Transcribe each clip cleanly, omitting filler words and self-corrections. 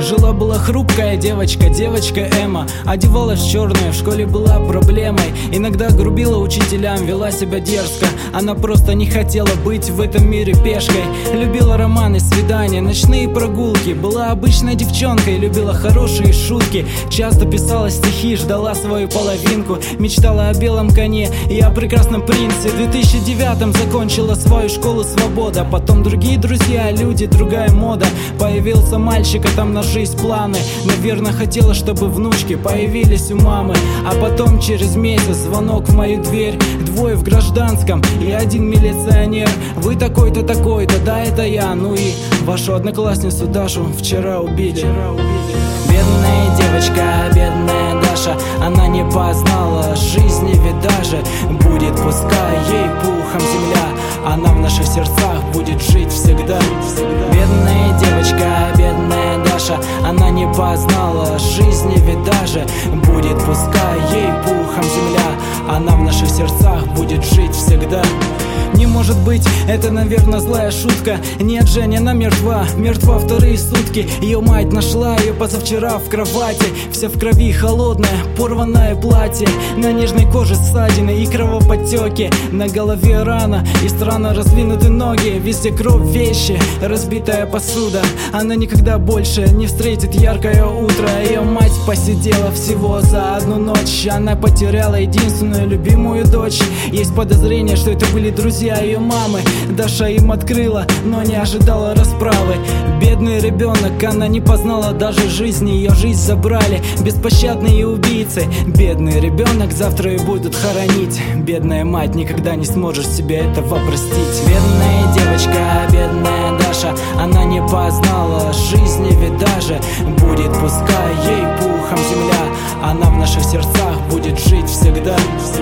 Жила-была хрупкая девочка, девочка Эмма. Одевалась в черное, в школе была проблемой. Иногда грубила учителям, вела себя дерзко. Она просто не хотела быть в этом мире пешкой. Любила романы, свидания, ночные прогулки. Была обычной девчонкой, любила хорошие шутки. Часто писала стихи, ждала свою половинку. Мечтала о белом коне и о прекрасном принце. В 2009-м закончила свою школу свобода. Потом другие друзья, люди, другая мода. Появился мальчик, а там на жизнь планы. Наверное, хотела, чтобы внучки появились у мамы. А потом через месяц звонок в мою дверь. Двое в гражданском и один милиционер. Вы такой-то, такой-то, да это я. Ну и вашу одноклассницу Дашу вчера убили. Бедная девочка, бедная Даша. Она не познала жизни, ведь даже будет, пускай ей пухом земля. Она в наших сердцах будет жить всегда. Бедная девочка, бедная Даша. Она не познала жизни, ведь даже будет, пускай ей пухом земля. Она в наших сердцах будет жить всегда. Не может быть, это, наверное, злая шутка. Нет, Женя, она мертва, мертва вторые сутки. Ее мать нашла ее позавчера в кровати. Вся в крови, холодное, порванное платье. На нежной коже ссадины и кровоподтеки. На голове рана и странно раздвинуты ноги. Везде кровь, вещи, разбитая посуда. Она никогда больше не встретит яркое утро. Ее мать посидела всего за одну ночь. Она потеряла единственную любимую дочь. Есть подозрение, что это были друзья ее мамы. Даша им открыла, но не ожидала расправы. Бедный ребенок, она не познала даже жизни. Ее жизнь забрали беспощадные убийцы. Бедный ребенок, завтра ее будут хоронить. Бедная мать никогда не сможет себе этого простить. Бедная девочка, бедная Даша. Она не познала жизни, ведь даже будет, пускай ей пухом земля. Она в наших сердцах будет жить всегда.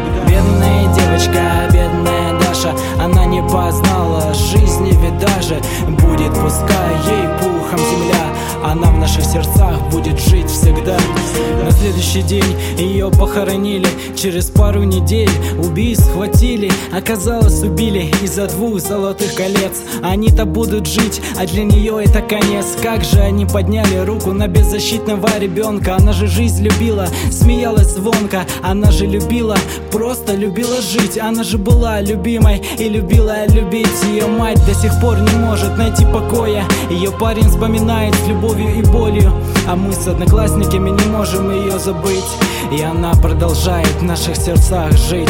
Бедная девочка, бедная Даша. Она не познала жизни, ведь даже будет, пускай ей пухом земля. Она в наших сердцах будет жить всегда. На следующий день ее похоронили. Через пару недель убийц схватили. Оказалось, убили из-за 2 золотых колец. Они-то будут жить, а для нее это конец. Как же они подняли руку на беззащитного ребенка. Она же жизнь любила, смеялась звонко. Она же любила, просто любила жить. Она же была любимой и любила любить. Ее мать до сих пор не может найти покоя. Ее парень вспоминает с любовью и болью, а мы с одноклассниками не можем ее забыть. И она продолжает в наших сердцах жить.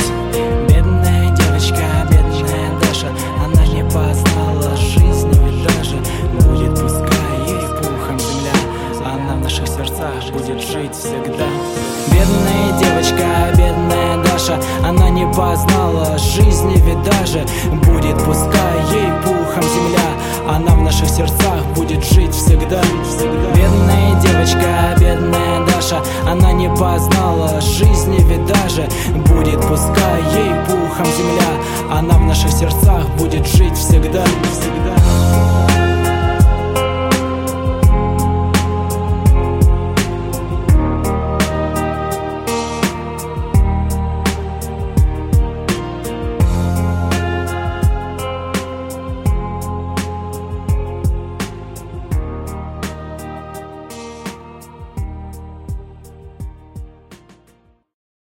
Бедная девочка, бедная Даша. Она не познала жизни, ведь даже будет, пускай ей пухом земля. Она в наших сердцах будет жить всегда. Бедная девочка, бедная Даша. Она не познала жизни, ведь даже будет, пускай ей пухом земля. Она в наших сердцах будет жить всегда. Бедная девочка, бедная Даша. Она не познала жизни, ведь даже будет, пускай ей пухом земля. Она в наших сердцах будет жить всегда.